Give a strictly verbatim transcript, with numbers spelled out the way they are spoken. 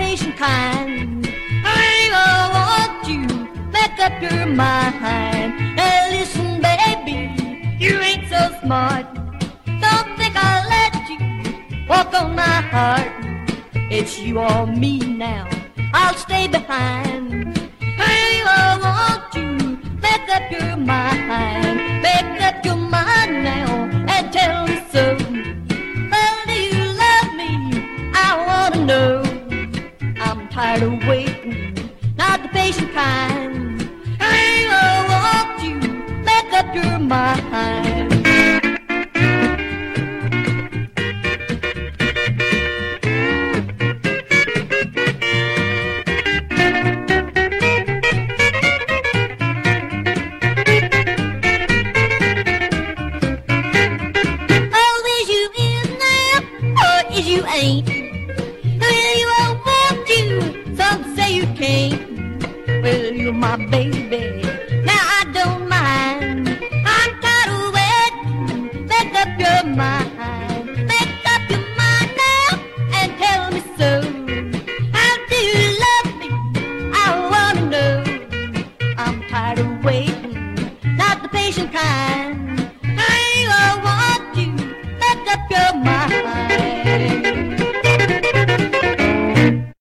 patient kind. Baby, I want you, make up your mind. Now listen, baby, you ain't so smart. Don't think I'll let you walk on my heart. It's you or me now, I'll stay behind. Baby, I want you, make up your mind. Make up your mind now and tell me so. Well, do you love me? I wanna know. I'm tired of